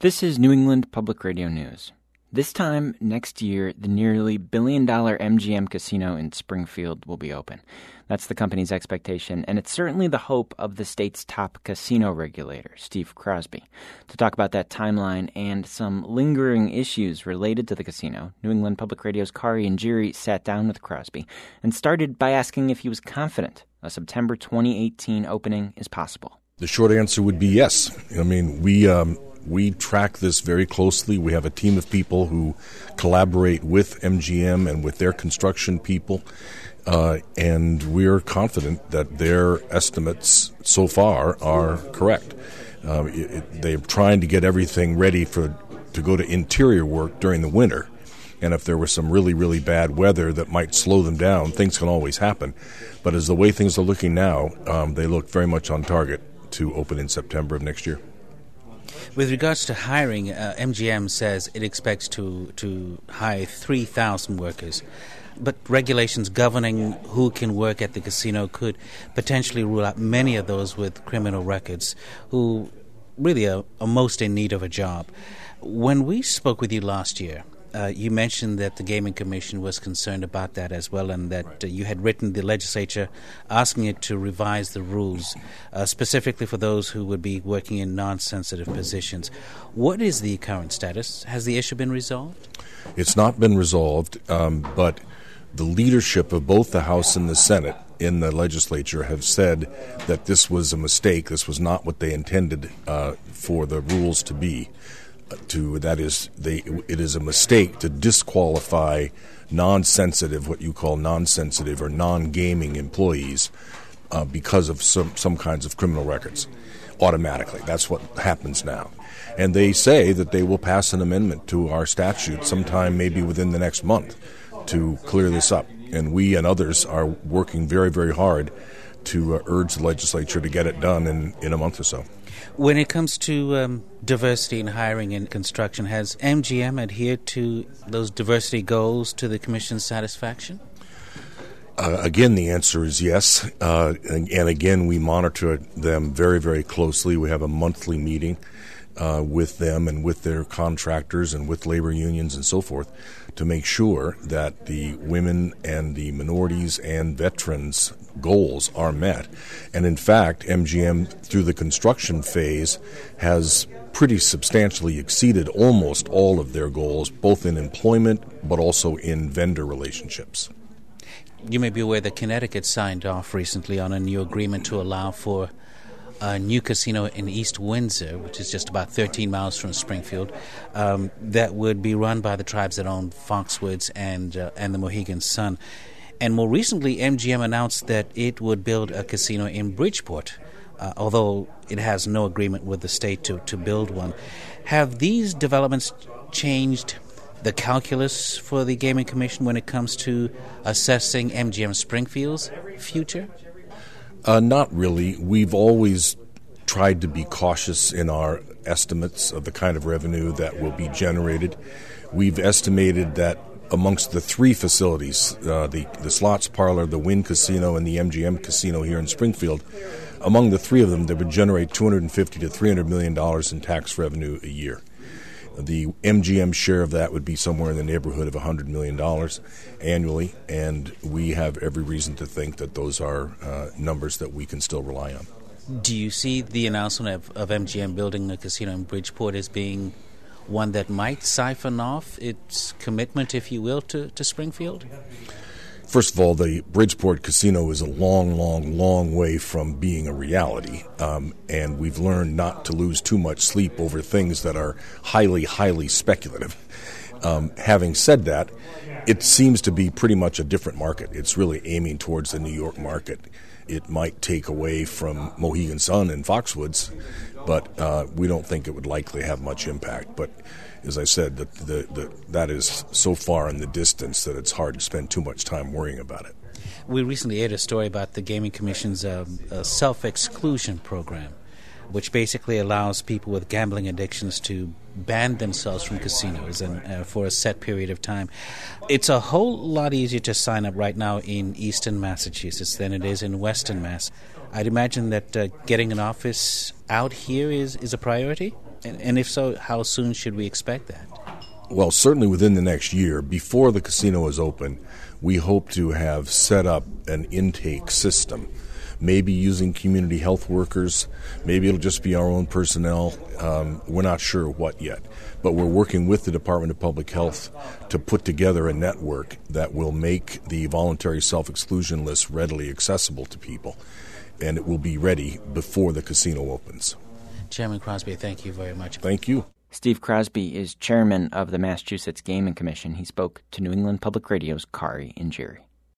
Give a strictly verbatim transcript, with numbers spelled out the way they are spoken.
This is New England Public Radio News. This time next year, the nearly billion-dollar M G M Casino in Springfield will be open. That's the company's expectation, and it's certainly the hope of the state's top casino regulator, Steve Crosby. To talk about that timeline and some lingering issues related to the casino, New England Public Radio's Kari Njiri sat down with Crosby and started by asking if he was confident a September twenty eighteen opening is possible. The short answer would be yes. I mean, we... Um We track this very closely. We have a team of people who collaborate with M G M and with their construction people, uh, and we're confident that their estimates so far are correct. Uh, it, it, they're trying to get everything ready for to go to interior work during the winter, and if there was some really, really bad weather that might slow them down, things can always happen. But as the way things are looking now, um, they look very much on target to open in September of next year. With regards to hiring, uh, M G M says it expects to, to hire three thousand workers. But regulations governing who can work at the casino could potentially rule out many of those with criminal records who really are, are most in need of a job. When we spoke with you last year, uh, you mentioned that the Gaming Commission was concerned about that as well, and that uh, you had written the legislature asking it to revise the rules, uh, specifically for those who would be working in non-sensitive positions. What is the current status? Has the issue been resolved? It's not been resolved, um, but the leadership of both the House and the Senate in the legislature have said that this was a mistake. This was not what they intended uh, for the rules to be. To that is, they it is a mistake to disqualify non-sensitive, what you call non-sensitive or non-gaming employees uh, because of some some kinds of criminal records automatically. That's what happens now. And they say that they will pass an amendment to our statute sometime maybe within the next month to clear this up. And we and others are working very, very hard to uh, urge the legislature to get it done in, in a month or so. When it comes to um, diversity in hiring and construction, has M G M adhered to those diversity goals to the Commission's satisfaction? Uh, again, the answer is yes. Uh, and, and again, we monitor them very, very closely. We have a monthly meeting uh, with them and with their contractors and with labor unions and so forth to make sure that the women and the minorities and veterans goals are met. And in fact, M G M, through the construction phase, has pretty substantially exceeded almost all of their goals, both in employment but also in vendor relationships. You may be aware that Connecticut signed off recently on a new agreement to allow for a new casino in East Windsor, which is just about thirteen miles from Springfield, um, that would be run by the tribes that own Foxwoods and uh, and the Mohegan Sun. And more recently, M G M announced that it would build a casino in Bridgeport, uh, although it has no agreement with the state to, to build one. Have these developments changed the calculus for the Gaming Commission when it comes to assessing M G M Springfield's future? Uh, not really. We've always tried to be cautious in our estimates of the kind of revenue that will be generated. We've estimated that amongst the three facilities, uh, the, the Slots Parlor, the Wynn Casino, and the M G M Casino here in Springfield, among the three of them, they would generate two hundred fifty to three hundred million dollars in tax revenue a year. The M G M share of that would be somewhere in the neighborhood of one hundred million dollars annually, and we have every reason to think that those are uh, numbers that we can still rely on. Do you see the announcement of, of M G M building a casino in Bridgeport as being one that might siphon off its commitment, if you will, to, to Springfield? First of all, the Bridgeport Casino is a long, long, long way from being a reality, um, and we've learned not to lose too much sleep over things that are highly, highly speculative. Um, having said that, it seems to be pretty much a different market. It's really aiming towards the New York market. It might take away from Mohegan Sun and Foxwoods, but uh, we don't think it would likely have much impact. But as I said, the, the, the, that is so far in the distance that it's hard to spend too much time worrying about it. We recently aired a story about the Gaming Commission's um, uh, self-exclusion program, which basically allows people with gambling addictions to ban themselves from casinos and uh, for a set period of time. It's a whole lot easier to sign up right now in Eastern Massachusetts than it is in Western Mass. I'd imagine that uh, getting an office out here is, is a priority, And, and if so, how soon should we expect that? Well, certainly within the next year. Before the casino is open, we hope to have set up an intake system, maybe using community health workers, maybe it'll just be our own personnel. Um, we're not sure what yet. But we're working with the Department of Public Health to put together a network that will make the voluntary self-exclusion list readily accessible to people. And it will be ready before the casino opens. Chairman Crosby, thank you very much. Thank you. Steve Crosby is chairman of the Massachusetts Gaming Commission. He spoke to New England Public Radio's Kari Injiri.